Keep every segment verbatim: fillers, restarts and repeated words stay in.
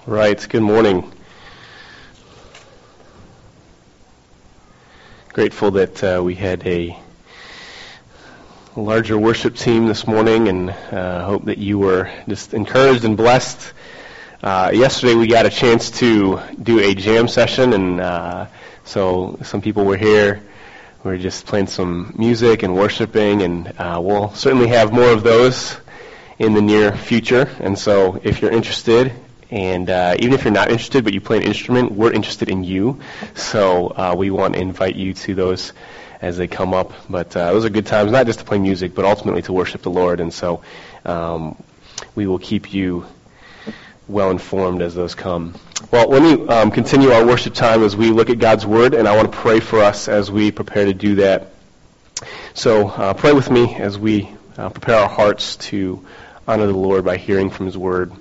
Right, good morning. Grateful that uh, we had a larger worship team this morning, and uh, hope that you were just encouraged and blessed. Uh, yesterday we got a chance to do a jam session, and uh, so some people were here. We were just playing some music and worshiping, and uh, we'll certainly have more of those in the near future. And so if you're interested, and uh, even if you're not interested but you play an instrument, we're interested in you. So uh, we want to invite you to those as they come up. But uh, those are good times, not just to play music, but ultimately to worship the Lord. And so um, we will keep you well informed as those come. Well, let me um, continue our worship time as we look at God's Word, and I want to pray for us as we prepare to do that. So uh, pray with me as we uh, prepare our hearts to honor the Lord by hearing from His Word.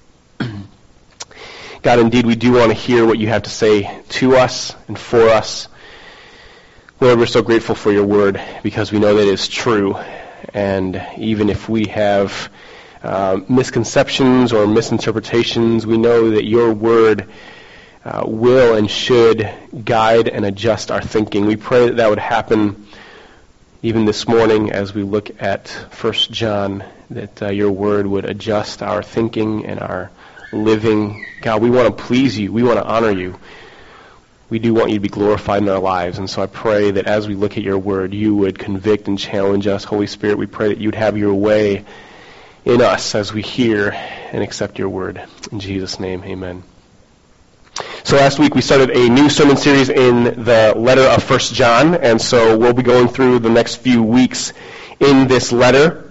God, indeed, we do want to hear what you have to say to us and for us. Lord, we're so grateful for your Word because we know that it is true. And even if we have uh, misconceptions or misinterpretations, we know that your Word uh, will and should guide and adjust our thinking. We pray that that would happen even this morning as we look at First John, that uh, your Word would adjust our thinking and our living. God, we want to please you. We want to honor you. We do want you to be glorified in our lives. And so I pray that as we look at your Word, you would convict and challenge us. Holy Spirit, we pray that you would have your way in us as we hear and accept your Word. In Jesus' name, amen. So last week we started a new sermon series in the letter of First John, and so we'll be going through the next few weeks in this letter.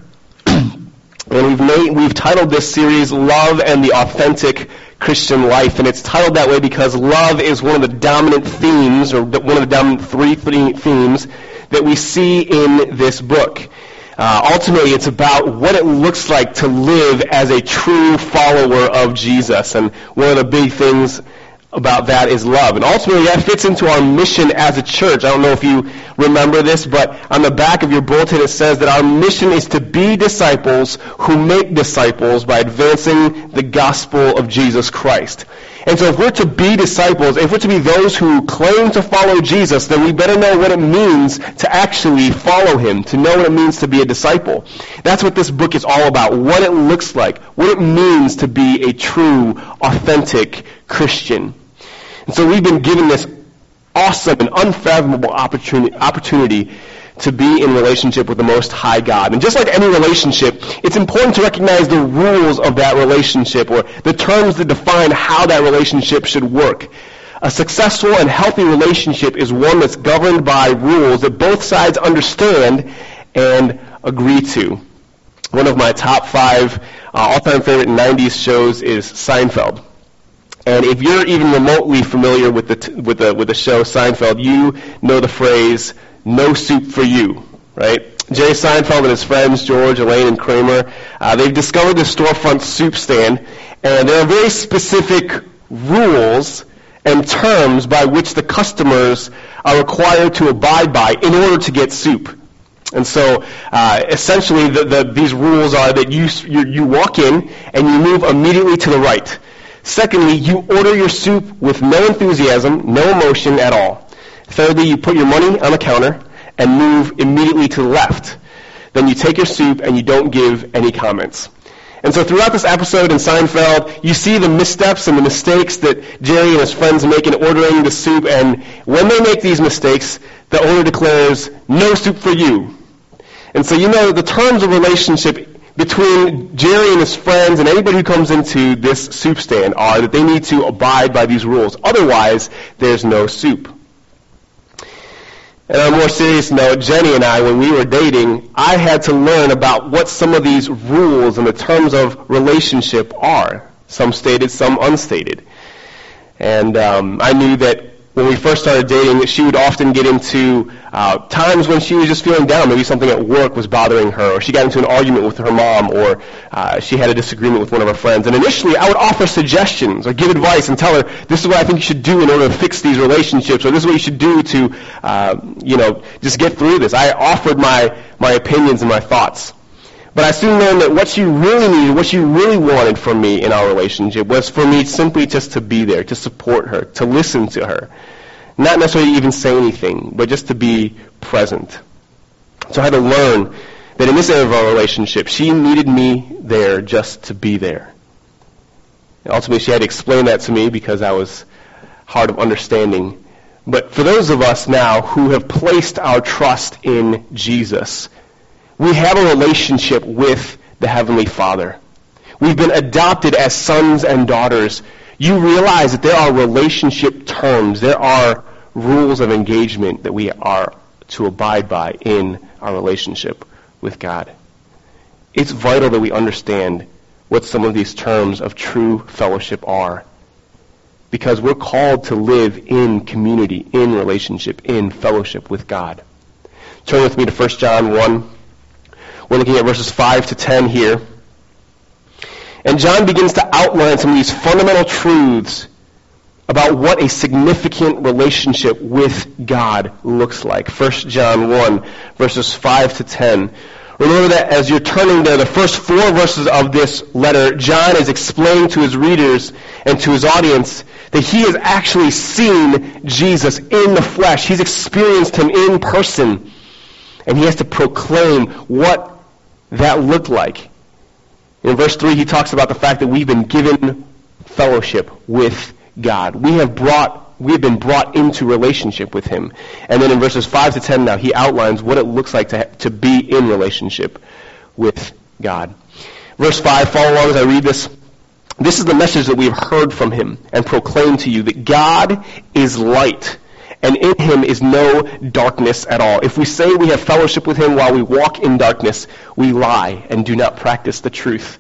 And we've made, we've titled this series Love and the Authentic Christian Life, and it's titled that way because love is one of the dominant themes, or one of the dominant three themes that we see in this book. Uh, ultimately, it's about what it looks like to live as a true follower of Jesus, and one of the big things about that is love. And ultimately, that fits into our mission as a church. I don't know if you remember this, but on the back of your bulletin it says that our mission is to be disciples who make disciples by advancing the gospel of Jesus Christ. And so if we're to be disciples, if we're to be those who claim to follow Jesus, then we better know what it means to actually follow him, to know what it means to be a disciple. That's what this book is all about, what it looks like, what it means to be a true, authentic Christian. And so we've been given this awesome and unfathomable opportunity, opportunity to be in relationship with the Most High God. And just like any relationship, it's important to recognize the rules of that relationship, or the terms that define how that relationship should work. A successful and healthy relationship is one that's governed by rules that both sides understand and agree to. One of my top five uh, all-time favorite nineties shows is Seinfeld. And if you're even remotely familiar with the t- with the with the show Seinfeld, you know the phrase "no soup for you," right? Jerry Seinfeld and his friends George, Elaine, and Kramer, uh, they've discovered the storefront soup stand, and there are very specific rules and terms by which the customers are required to abide by in order to get soup. And so, uh, essentially, the, the, these rules are that you, you you walk in and you move immediately to the right. Secondly, you order your soup with no enthusiasm, no emotion at all. Thirdly, you put your money on the counter and move immediately to the left. Then you take your soup and you don't give any comments. And so throughout this episode in Seinfeld, you see the missteps and the mistakes that Jerry and his friends make in ordering the soup. And when they make these mistakes, the owner declares, "No soup for you." And so you know the terms of relationship between Jerry and his friends and anybody who comes into this soup stand are that they need to abide by these rules. Otherwise, there's no soup. And on a more serious note, Jenny and I, when we were dating, I had to learn about what some of these rules and the terms of relationship are. Some stated, some unstated. And um, I knew that when we first started dating, she would often get into uh, times when she was just feeling down. Maybe something at work was bothering her, or she got into an argument with her mom, or uh, she had a disagreement with one of her friends. And initially, I would offer suggestions or give advice and tell her, this is what I think you should do in order to fix these relationships, or this is what you should do to, uh, you know, just get through this. I offered my, my opinions and my thoughts. But I soon learned that what she really needed, what she really wanted from me in our relationship was for me simply just to be there, to support her, to listen to her. Not necessarily even say anything, but just to be present. So I had to learn that in this area of our relationship, she needed me there just to be there. And ultimately, she had to explain that to me because I was hard of understanding. But for those of us now who have placed our trust in Jesus, we have a relationship with the Heavenly Father. We've been adopted as sons and daughters. You realize that there are relationship terms, there are rules of engagement that we are to abide by in our relationship with God. It's vital that we understand what some of these terms of true fellowship are, because we're called to live in community, in relationship, in fellowship with God. Turn with me to First John one. We're looking at verses five to ten here. And John begins to outline some of these fundamental truths about what a significant relationship with God looks like. First John one, verses five to ten. Remember that as you're turning there, the first four verses of this letter, John is explaining to his readers and to his audience that he has actually seen Jesus in the flesh. He's experienced him in person. And he has to proclaim what that looked like. In verse three, he talks about the fact that we've been given fellowship with God. We have brought We have been brought into relationship with him. And then in verses five to ten now, he outlines what it looks like to, to be in relationship with God. Verse five, follow along as I read this. This is the message that we have heard from him and proclaimed to you, that God is light, and in him is no darkness at all. If we say we have fellowship with him while we walk in darkness, we lie and do not practice the truth.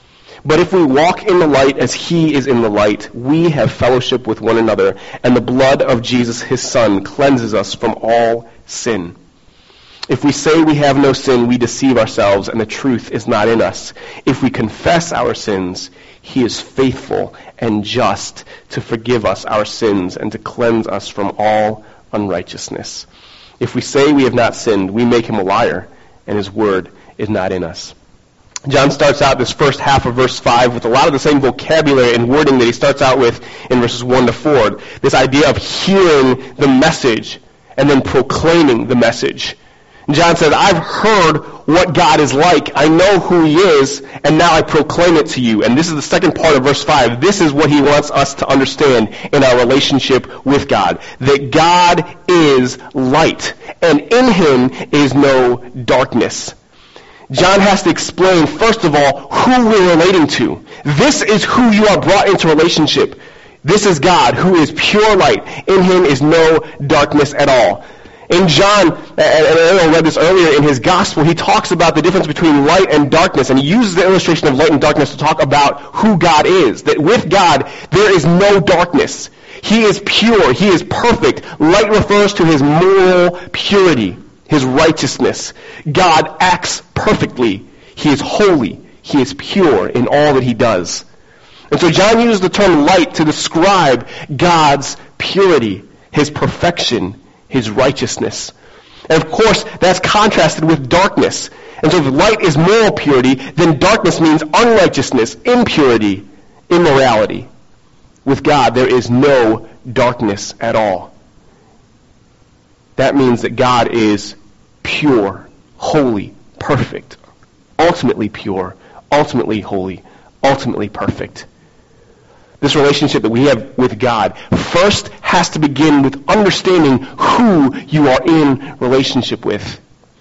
But if we walk in the light as he is in the light, we have fellowship with one another, and the blood of Jesus, his Son, cleanses us from all sin. If we say we have no sin, we deceive ourselves, and the truth is not in us. If we confess our sins, he is faithful and just to forgive us our sins and to cleanse us from all unrighteousness. If we say we have not sinned, we make him a liar, and his word is not in us. John starts out this first half of verse five with a lot of the same vocabulary and wording that he starts out with in verses one to four. This idea of hearing the message and then proclaiming the message. And John says, I've heard what God is like. I know who he is, and now I proclaim it to you. And this is the second part of verse five. This is what he wants us to understand in our relationship with God. That God is light, and in him is no darkness. John has to explain, first of all, who we're relating to. This is who you are brought into relationship. This is God, who is pure light. In him is no darkness at all. In John, and I read this earlier in his gospel, he talks about the difference between light and darkness, and he uses the illustration of light and darkness to talk about who God is. That with God, there is no darkness. He is pure. He is perfect. Light refers to his moral purity, his righteousness. God acts perfectly. He is holy. He is pure in all that he does. And so John uses the term light to describe God's purity, his perfection, his righteousness. And of course, that's contrasted with darkness. And so if light is moral purity, then darkness means unrighteousness, impurity, immorality. With God, there is no darkness at all. That means that God is pure, holy, perfect, ultimately pure, ultimately holy, ultimately perfect. This relationship that we have with God first has to begin with understanding who you are in relationship with.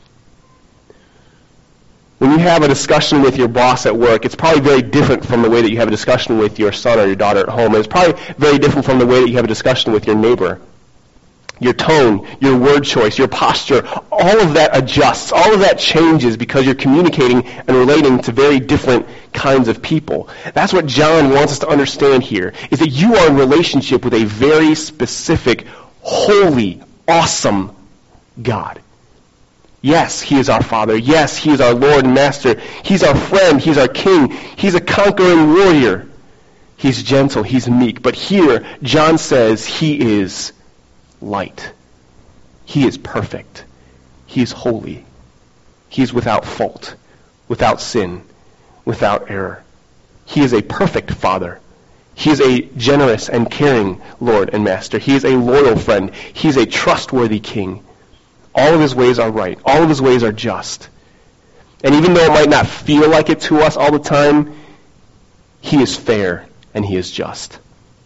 When you have a discussion with your boss at work, it's probably very different from the way that you have a discussion with your son or your daughter at home. It's probably very different from the way that you have a discussion with your neighbor. Your tone, your word choice, your posture, all of that adjusts. All of that changes because you're communicating and relating to very different kinds of people. That's what John wants us to understand here, is that you are in relationship with a very specific, holy, awesome God. Yes, he is our Father. Yes, he is our Lord and Master. He's our friend. He's our King. He's a conquering warrior. He's gentle. He's meek. But here, John says he is light. He is perfect. He is holy. He is without fault. without sin, without error. He is a perfect Father. He is a generous and caring Lord and Master. He is a loyal friend. He is a trustworthy King. All of his ways are right. All of his ways are just. And even though it might not feel like it to us all the time, he is fair and he is just.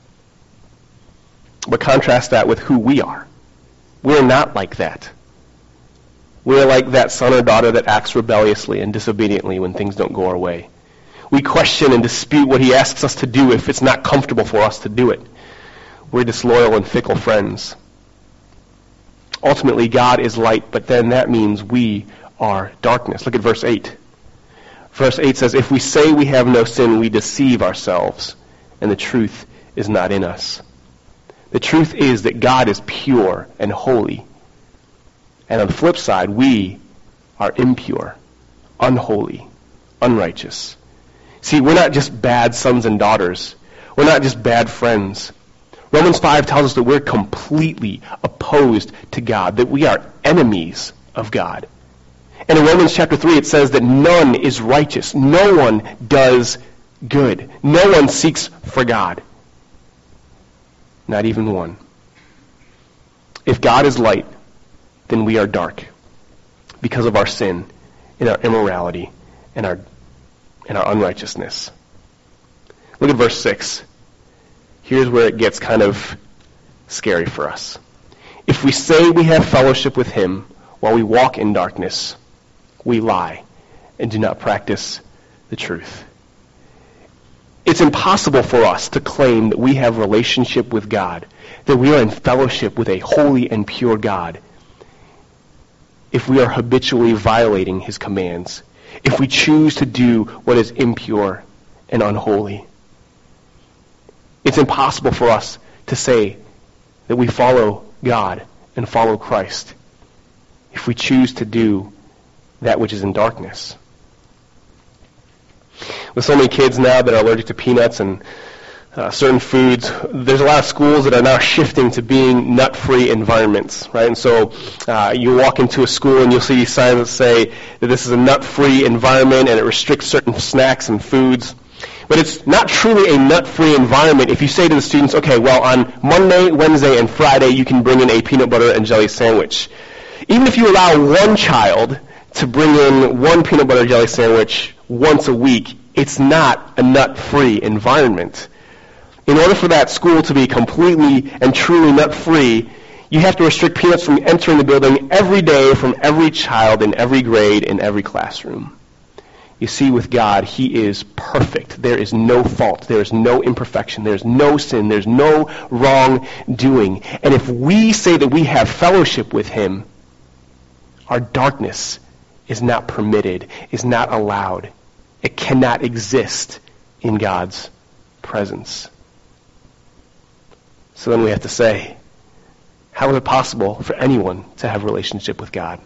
But contrast that with who we are. We're not like that. We're like that son or daughter that acts rebelliously and disobediently when things don't go our way. We question and dispute what he asks us to do if it's not comfortable for us to do it. We're disloyal and fickle friends. Ultimately, God is light, but then that means we are darkness. Look at verse eight. Verse eight says, if we say we have no sin, we deceive ourselves, and the truth is not in us. The truth is that God is pure and holy. And on the flip side, we are impure, unholy, unrighteous. See, we're not just bad sons and daughters. We're not just bad friends. Romans five tells us that we're completely opposed to God, that we are enemies of God. And in Romans chapter three, it says that none is righteous. No one does good. No one seeks for God. Not even one. If God is light, then we are dark because of our sin and our immorality and our, and our unrighteousness. Look at verse six. Here's where it gets kind of scary for us. If we say we have fellowship with him while we walk in darkness, we lie and do not practice the truth. It's impossible for us to claim that we have relationship with God, that we are in fellowship with a holy and pure God, if we are habitually violating his commands, if we choose to do what is impure and unholy. It's impossible for us to say that we follow God and follow Christ if we choose to do that which is in darkness. With so many kids now that are allergic to peanuts and uh, certain foods, there's a lot of schools that are now shifting to being nut-free environments, right? And so uh, you walk into a school and you'll see these signs that say that this is a nut-free environment and it restricts certain snacks and foods. But it's not truly a nut-free environment if you say to the students, okay, well, on Monday, Wednesday, and Friday, you can bring in a peanut butter and jelly sandwich. Even if you allow one child to bring in one peanut butter jelly sandwich once a week, it's not a nut-free environment. In order for that school to be completely and truly nut-free, you have to restrict peanuts from entering the building every day from every child in every grade in every classroom. You see, with God, he is perfect. There is no fault. There is no imperfection. There is no sin. There is no wrongdoing. And if we say that we have fellowship with him, our darkness is not permitted, is not allowed. It cannot exist in God's presence. So then we have to say, how is it possible for anyone to have a relationship with God?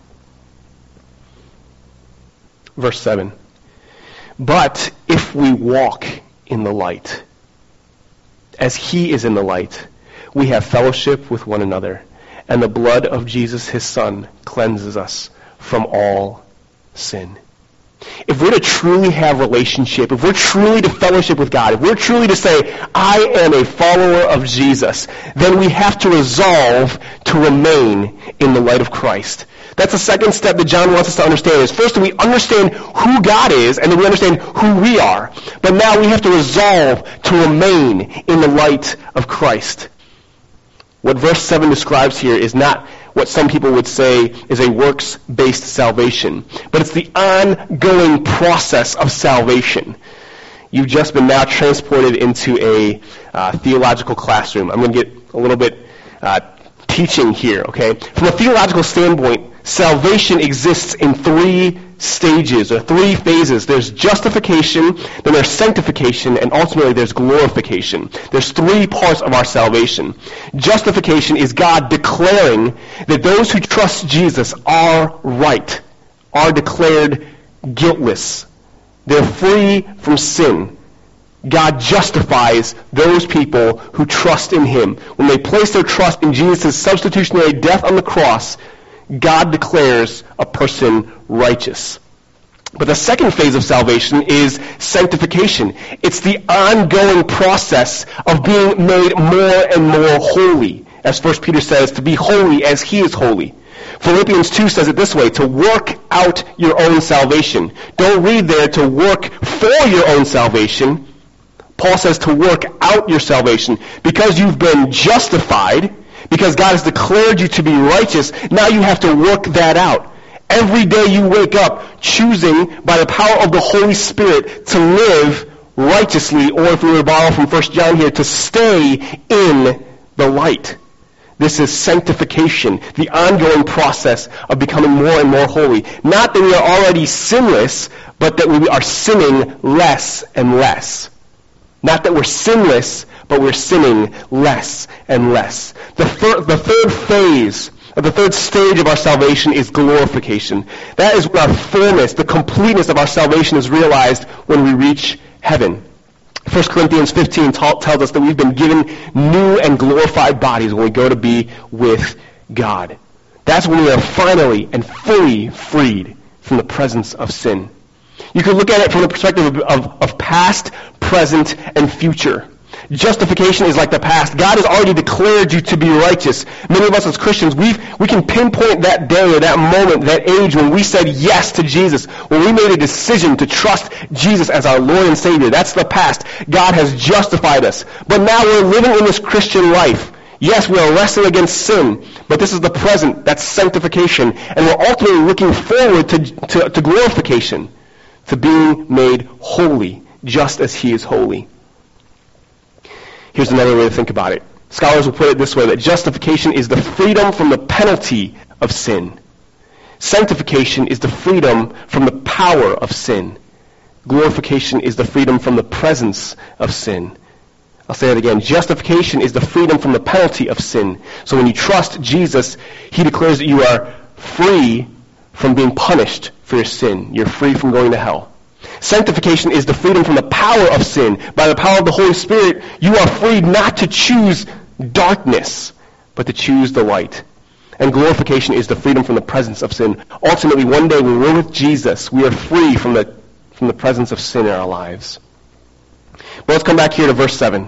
Verse seven. But if we walk in the light, as he is in the light, we have fellowship with one another, and the blood of Jesus, his Son, cleanses us from all sin. If we're to truly have relationship, if we're truly to fellowship with God, if we're truly to say, I am a follower of Jesus, then we have to resolve to remain in the light of Christ. That's the second step that John wants us to understand. Is first we understand who God is, and then we understand who we are. But now we have to resolve to remain in the light of Christ. What verse seven describes here is not what some people would say is a works-based salvation, but it's the ongoing process of salvation. You've just been now transported into a uh, theological classroom. I'm going to get a little bit uh, teaching here, okay? From a theological standpoint, salvation exists in three stages or three phases. There's justification, then there's sanctification, and ultimately there's glorification. There's three parts of our salvation. Justification is God declaring that those who trust Jesus are right, are declared guiltless. They're free from sin. God justifies those people who trust in him. When they place their trust in Jesus' substitutionary death on the cross, God declares a person righteous. But the second phase of salvation is sanctification. It's the ongoing process of being made more and more holy. As First Peter says, to be holy as he is holy. Philippians two says it this way, to work out your own salvation. Don't read there to work for your own salvation. Paul says to work out your salvation. Because you've been justified, because God has declared you to be righteous, now you have to work that out. Every day you wake up choosing by the power of the Holy Spirit to live righteously, or if we were to borrow from First John here, to stay in the light. This is sanctification, the ongoing process of becoming more and more holy. Not that we are already sinless, but that we are sinning less and less. Not that we're sinless, but we're sinning less and less. The, thir- the third phase, or the third stage of our salvation is glorification. That is when our fullness, the completeness of our salvation is realized when we reach heaven. First Corinthians fifteen ta- tells us that we've been given new and glorified bodies when we go to be with God. That's when we are finally and fully freed from the presence of sin. You can look at it from the perspective of, of, of past, present, and future. Justification is like the past. God has already declared you to be righteous. Many of us as Christians, we've, we can pinpoint that day or that moment, that age when we said yes to Jesus, when we made a decision to trust Jesus as our Lord and Savior. That's the past. God has justified us. But now we're living in this Christian life. Yes, we are wrestling against sin, but this is the present. That's sanctification. And we're ultimately looking forward to, to, to glorification, to being made holy, just as He is holy. Here's another way to think about it. Scholars will put it this way, that justification is the freedom from the penalty of sin. Sanctification is the freedom from the power of sin. Glorification is the freedom from the presence of sin. I'll say that again. Justification is the freedom from the penalty of sin. So when you trust Jesus, He declares that you are free from being punished for your sin. You're free from going to hell. Sanctification is the freedom from the power of sin. By the power of the Holy Spirit, you are freed not to choose darkness, but to choose the light. And glorification is the freedom from the presence of sin. Ultimately, one day when we're with Jesus, we are free from the, from the presence of sin in our lives. But let's come back here to verse seven.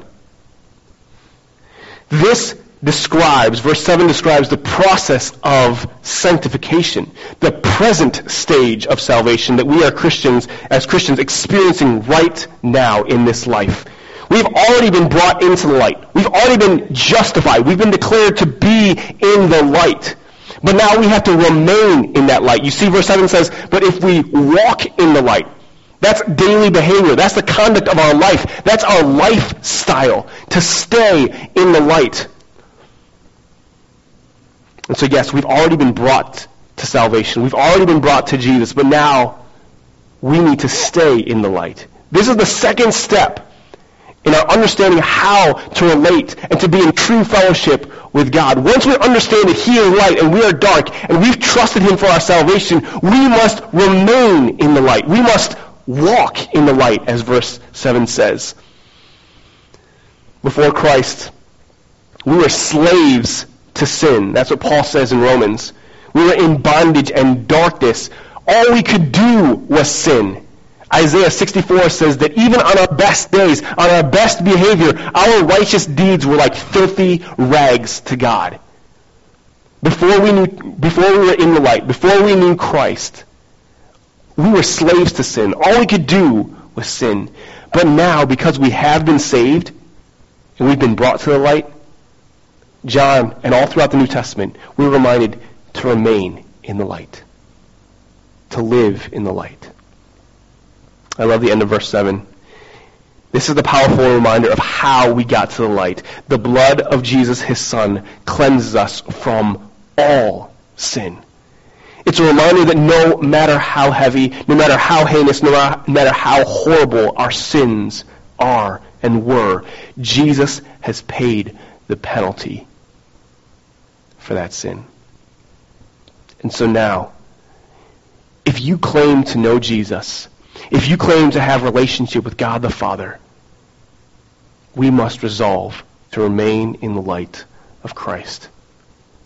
This describes, verse seven describes the process of sanctification, the present stage of salvation that we are Christians, as Christians, experiencing right now in this life. We've already been brought into the light. We've already been justified. We've been declared to be in the light. But now we have to remain in that light. You see, verse seven says, but if we walk in the light, that's daily behavior. That's the conduct of our life. That's our lifestyle, to stay in the light. And so yes, we've already been brought to salvation. We've already been brought to Jesus, but now we need to stay in the light. This is the second step in our understanding how to relate and to be in true fellowship with God. Once we understand that He is light and we are dark, and we've trusted Him for our salvation, we must remain in the light. We must walk in the light, as verse seven says. Before Christ, we were slaves to sin. That's what Paul says in Romans. We were in bondage and darkness. All we could do was sin. Isaiah sixty-four says that even on our best days, on our best behavior, our righteous deeds were like filthy rags to God. Before we knew, before we were in the light, before we knew Christ, we were slaves to sin. All we could do was sin. But now, because we have been saved and we've been brought to the light, John, and all throughout the New Testament, we're reminded to remain in the light, to live in the light. I love the end of verse seven. This is the powerful reminder of how we got to the light. The blood of Jesus, His Son, cleanses us from all sin. It's a reminder that no matter how heavy, no matter how heinous, no matter how horrible our sins are and were, Jesus has paid the penalty for that sin. And so now, if you claim to know Jesus, if you claim to have a relationship with God the Father, we must resolve to remain in the light of Christ.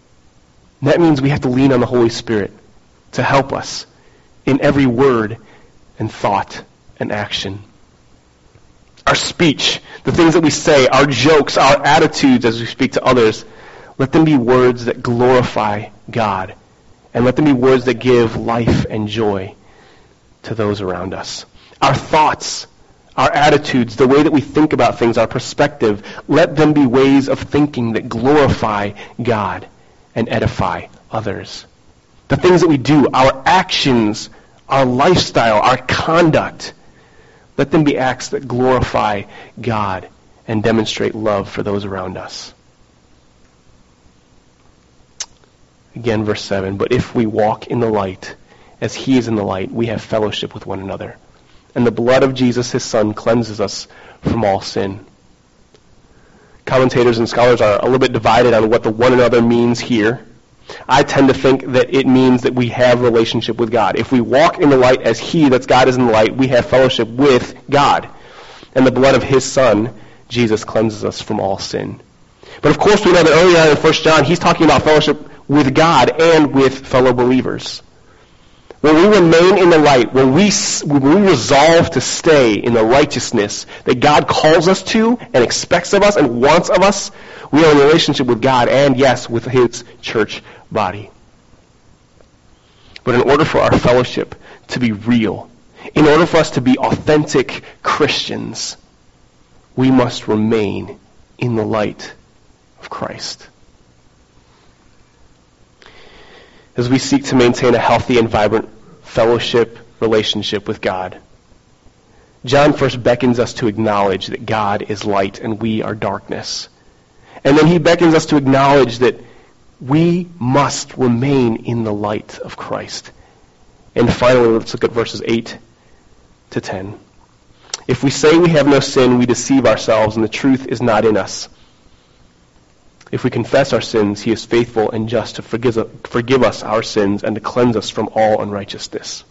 And that means we have to lean on the Holy Spirit to help us in every word and thought and action. Our speech, the things that we say, our jokes, our attitudes as we speak to others, let them be words that glorify God, and let them be words that give life and joy to those around us. Our thoughts, our attitudes, the way that we think about things, our perspective, let them be ways of thinking that glorify God and edify others. The things that we do, our actions, our lifestyle, our conduct, let them be acts that glorify God and demonstrate love for those around us. Again, verse seven, but if we walk in the light, as he is in the light, we have fellowship with one another. And the blood of Jesus, his Son, cleanses us from all sin. Commentators and scholars are a little bit divided on what the one another means here. I tend to think that it means that we have relationship with God. If we walk in the light as he, that's God, is in the light, we have fellowship with God. And the blood of his Son, Jesus, cleanses us from all sin. But of course we know that earlier on in First John, he's talking about fellowship with God and with fellow believers. When we remain in the light, when we, when we resolve to stay in the righteousness that God calls us to and expects of us and wants of us, we are in a relationship with God and, yes, with his church body. But in order for our fellowship to be real, in order for us to be authentic Christians, we must remain in the light of Christ. As we seek to maintain a healthy and vibrant fellowship relationship with God, John first beckons us to acknowledge that God is light and we are darkness. And then he beckons us to acknowledge that we must remain in the light of Christ. And finally, let's look at verses eight to ten. If we say we have no sin, we deceive ourselves, and the truth is not in us. If we confess our sins, he is faithful and just to forgive us our sins and to cleanse us from all unrighteousness.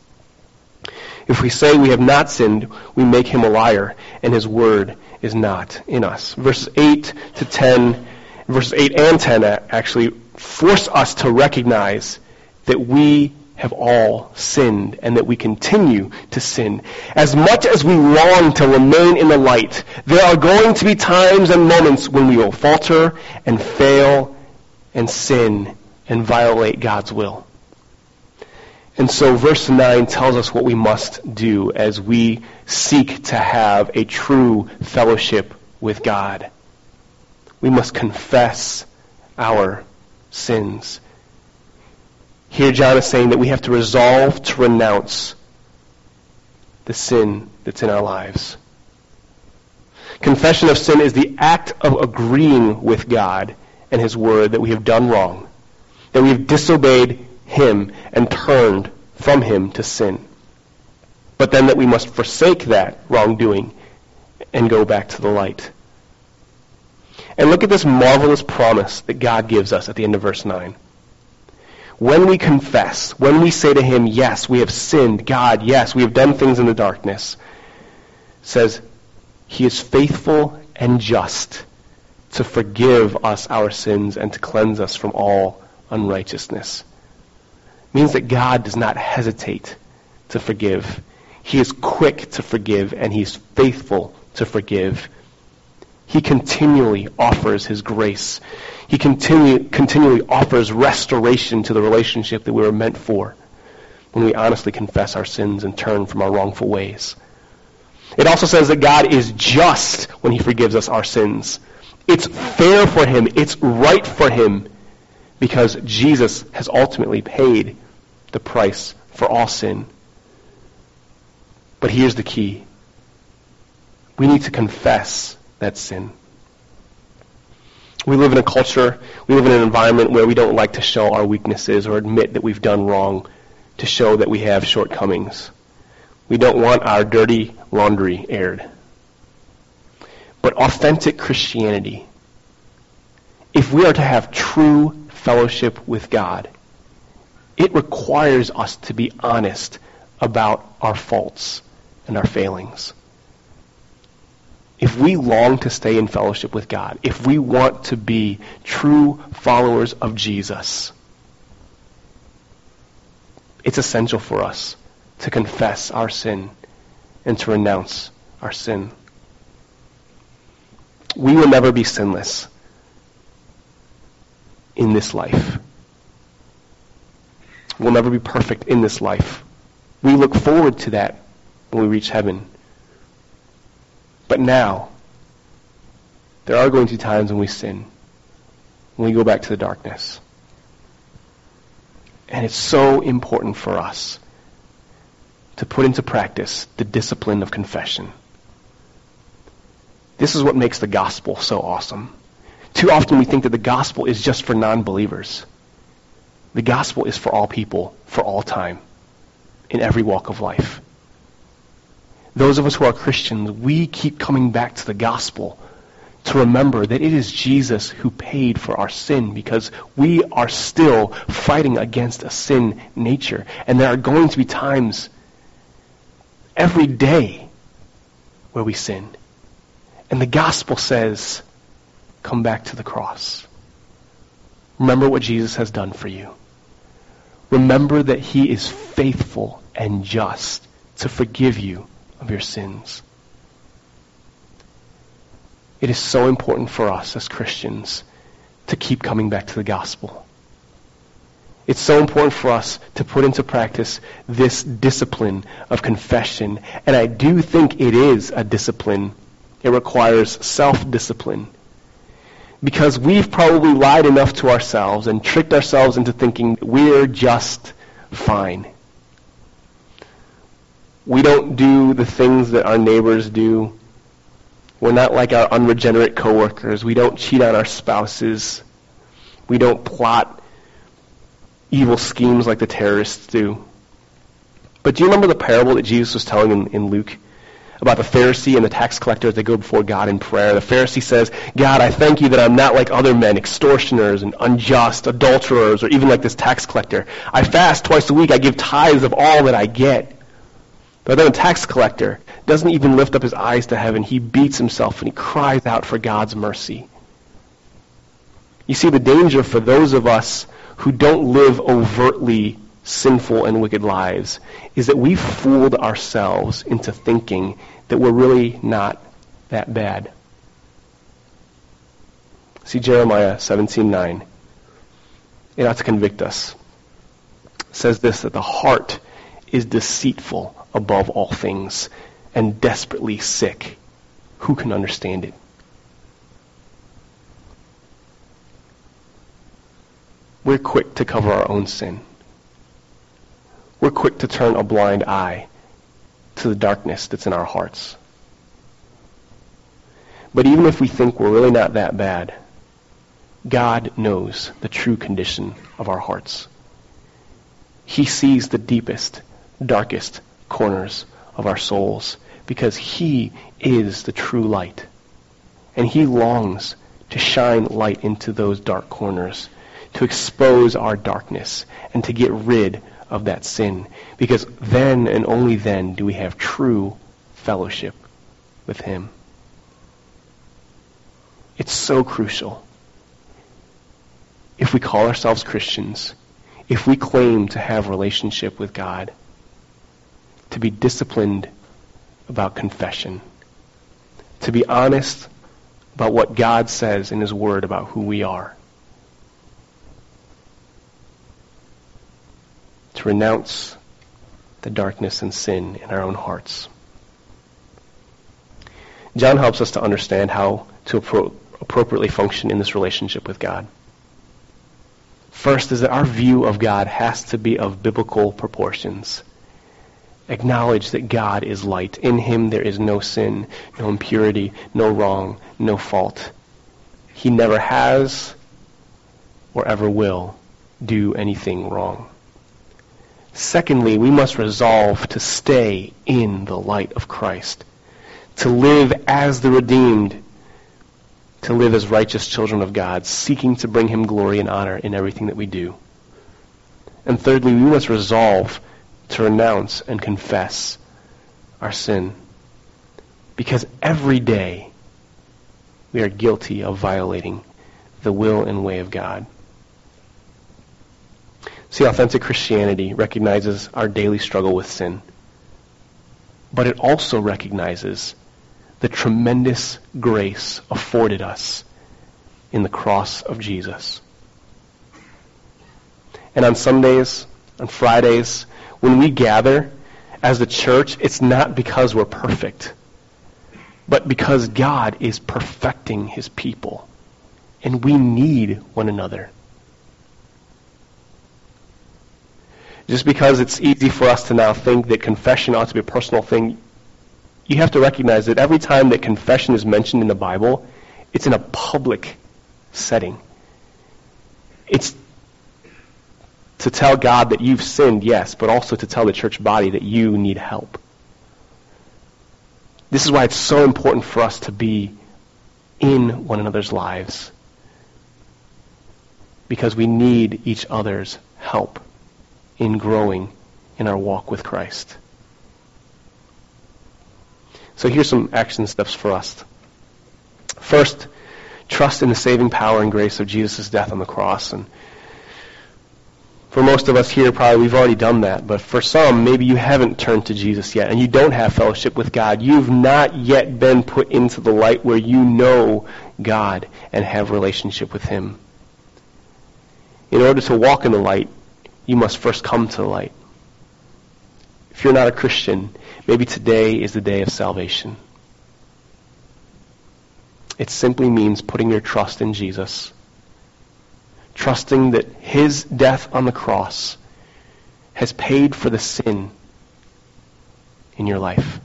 If we say we have not sinned, we make him a liar, and his word is not in us. Verses eight to ten, verses eight and ten actually force us to recognize that we have all sinned and that we continue to sin. As much as we long to remain in the light, there are going to be times and moments when we will falter and fail and sin and violate God's will. And so verse nine tells us what we must do as we seek to have a true fellowship with God. We must confess our sins. Here John is saying that we have to resolve to renounce the sin that's in our lives. Confession of sin is the act of agreeing with God and his word that we have done wrong, that we have disobeyed him and turned from him to sin. But then that we must forsake that wrongdoing and go back to the light. And look at this marvelous promise that God gives us at the end of verse nine. When we confess, when we say to him, yes, we have sinned, God, yes, we have done things in the darkness, says he is faithful and just to forgive us our sins and to cleanse us from all unrighteousness. It means that God does not hesitate to forgive. He is quick to forgive, and he's faithful to forgive. He continually offers his grace. He continue, continually offers restoration to the relationship that we were meant for when we honestly confess our sins and turn from our wrongful ways. It also says that God is just when he forgives us our sins. It's fair for him. It's right for him because Jesus has ultimately paid the price for all sin. But here's the key. We need to confess that sin. We live in a culture, we live in an environment where we don't like to show our weaknesses or admit that we've done wrong to show that we have shortcomings. We don't want our dirty laundry aired. But authentic Christianity, if we are to have true fellowship with God, it requires us to be honest about our faults and our failings. If we long to stay in fellowship with God, if we want to be true followers of Jesus, it's essential for us to confess our sin and to renounce our sin. We will never be sinless in this life. We'll never be perfect in this life. We look forward to that when we reach heaven. But now, there are going to be times when we sin, when we go back to the darkness. And it's so important for us to put into practice the discipline of confession. This is what makes the gospel so awesome. Too often we think that the gospel is just for non-believers. The gospel is for all people, for all time, in every walk of life. Those of us who are Christians, we keep coming back to the gospel to remember that it is Jesus who paid for our sin, because we are still fighting against a sin nature. And there are going to be times every day where we sin. And the gospel says, come back to the cross. Remember what Jesus has done for you. Remember that he is faithful and just to forgive you of your sins. It is so important for us as Christians to keep coming back to the gospel. It's so important for us to put into practice this discipline of confession. And I do think it is a discipline. It requires self-discipline. Because we've probably lied enough to ourselves and tricked ourselves into thinking we're just fine. We don't do the things that our neighbors do. We're not like our unregenerate coworkers. We don't cheat on our spouses. We don't plot evil schemes like the terrorists do. But do you remember the parable that Jesus was telling in, in Luke about the Pharisee and the tax collector as they go before God in prayer? The Pharisee says, God, I thank you that I'm not like other men, extortioners and unjust, adulterers, or even like this tax collector. I fast twice a week. I give tithes of all that I get. But then the tax collector doesn't even lift up his eyes to heaven. He beats himself and he cries out for God's mercy. You see, the danger for those of us who don't live overtly sinful and wicked lives is that we've fooled ourselves into thinking that we're really not that bad. See Jeremiah seventeen nine. It ought to convict us. It says this, that the heart is deceitful above all things and desperately sick. Who can understand it? We're quick to cover our own sin. We're quick to turn a blind eye to the darkness that's in our hearts. But even if we think we're really not that bad, God knows the true condition of our hearts. He sees the deepest, darkest corners of our souls because he is the true light. And he longs to shine light into those dark corners, to expose our darkness and to get rid of that sin, because then and only then do we have true fellowship with him. It's so crucial. If we call ourselves Christians, if we claim to have a relationship with God, to be disciplined about confession, to be honest about what God says in his word about who we are, to renounce the darkness and sin in our own hearts. John helps us to understand how to appro- appropriately function in this relationship with God. First is that our view of God has to be of biblical proportions. Acknowledge that God is light. In him there is no sin, no impurity, no wrong, no fault. He never has or ever will do anything wrong. Secondly, we must resolve to stay in the light of Christ, to live as the redeemed, to live as righteous children of God, seeking to bring him glory and honor in everything that we do. And thirdly, we must resolve to renounce and confess our sin, because every day we are guilty of violating the will and way of God. See, authentic Christianity recognizes our daily struggle with sin. but it also recognizes the tremendous grace afforded us in the cross of Jesus. And on Sundays, on Fridays, when we gather as the church, it's not because we're perfect, but because God is perfecting his people, and we need one another. Just because it's easy for us to now think that confession ought to be a personal thing, you have to recognize that every time that confession is mentioned in the Bible, it's in a public setting. It's to tell God that you've sinned, yes, but also to tell the church body that you need help. This is why it's so important for us to be in one another's lives, because we need each other's help in growing in our walk with Christ. So here's some action steps for us. First, trust in the saving power and grace of Jesus' death on the cross. And for most of us here, probably we've already done that. But for some, maybe you haven't turned to Jesus yet, and you don't have fellowship with God. You've not yet been put into the light where you know God and have relationship with him. In order to walk in the light, you must first come to the light. If you're not a Christian, maybe today is the day of salvation. It simply means putting your trust in Jesus, trusting that his death on the cross has paid for the sin in your life.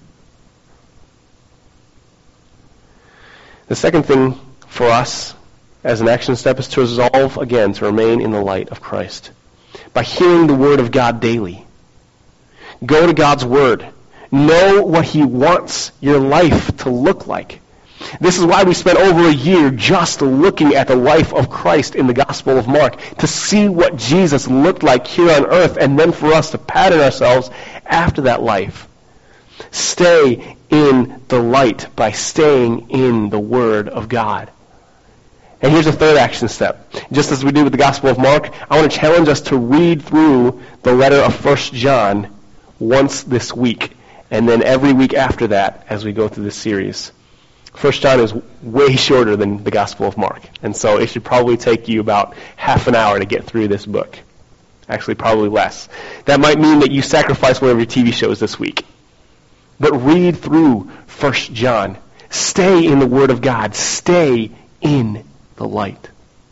The second thing for us as an action step is to resolve again to remain in the light of Christ by hearing the Word of God daily. Go to God's Word. Know what he wants your life to look like. This is why we spent over a year just looking at the life of Christ in the Gospel of Mark, to see what Jesus looked like here on earth, and then for us to pattern ourselves after that life. Stay in the light by staying in the Word of God. And here's a third action step. Just as we did with the Gospel of Mark, I want to challenge us to read through the letter of First John once this week, and then every week after that as we go through this series. First John is way shorter than the Gospel of Mark, and so it should probably take you about half an hour to get through this book. Actually, probably less. That might mean that you sacrifice one of your T V shows this week. But read through First John. Stay in the Word of God. Stay in the light.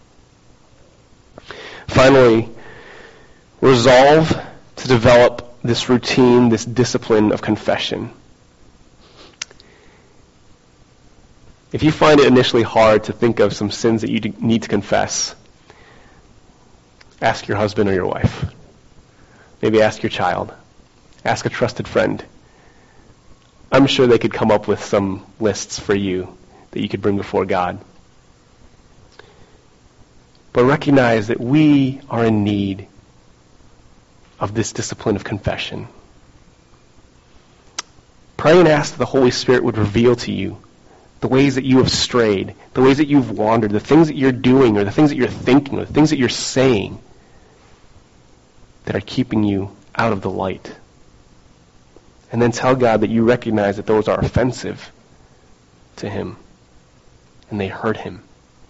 Finally, resolve to develop this routine, this discipline of confession. If you find it initially hard to think of some sins that you need to confess, ask your husband or your wife. Maybe ask your child. Ask a trusted friend. I'm sure they could come up with some lists for you that you could bring before God. But recognize that we are in need of this discipline of confession. Pray and ask that the Holy Spirit would reveal to you the ways that you have strayed, the ways that you've wandered, the things that you're doing, or the things that you're thinking, or the things that you're saying that are keeping you out of the light. And then tell God that you recognize that those are offensive to him, and they hurt him.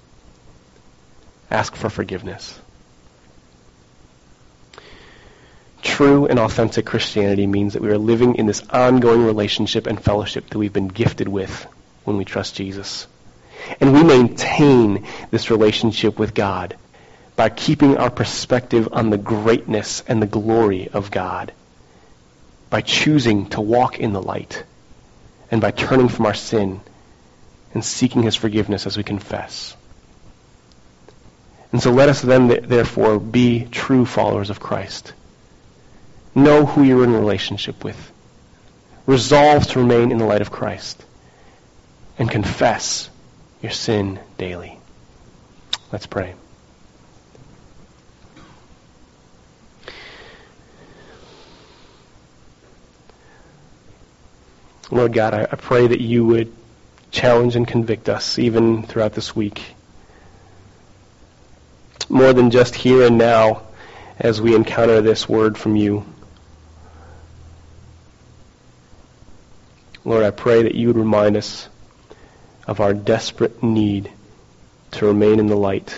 Ask for forgiveness. True and authentic Christianity means that we are living in this ongoing relationship and fellowship that we've been gifted with when we trust Jesus. And we maintain this relationship with God by keeping our perspective on the greatness and the glory of God, by choosing to walk in the light, and by turning from our sin and seeking his forgiveness as we confess. And so let us then, therefore, be true followers of Christ. Know who you're in relationship with. Resolve to remain in the light of Christ. And confess your sin daily. Let's pray. Lord God, I, I pray that you would challenge and convict us even throughout this week. More than just here and now as we encounter this word from you. Lord, I pray that you would remind us of our desperate need to remain in the light.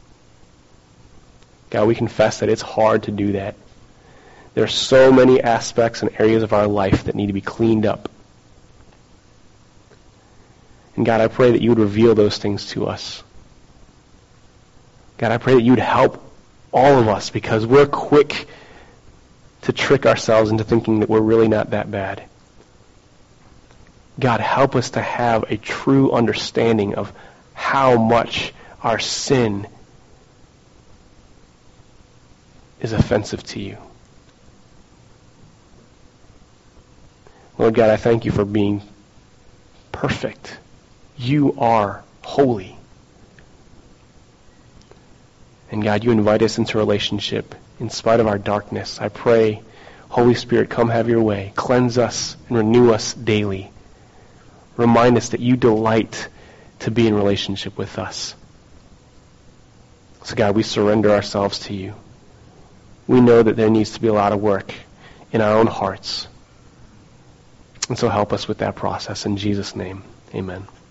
God, we confess that it's hard to do that. There are so many aspects and areas of our life that need to be cleaned up. And God, I pray that you would reveal those things to us. God, I pray that you would help all of us, because we're quick to trick ourselves into thinking that we're really not that bad. God, help us to have a true understanding of how much our sin is offensive to you. Lord God, I thank you for being perfect. You are holy. And God, you invite us into relationship in spite of our darkness. I pray, Holy Spirit, come have your way. Cleanse us and renew us daily. Remind us that you delight to be in relationship with us. So God, we surrender ourselves to you. We know that there needs to be a lot of work in our own hearts. And so help us with that process. In Jesus' name, amen.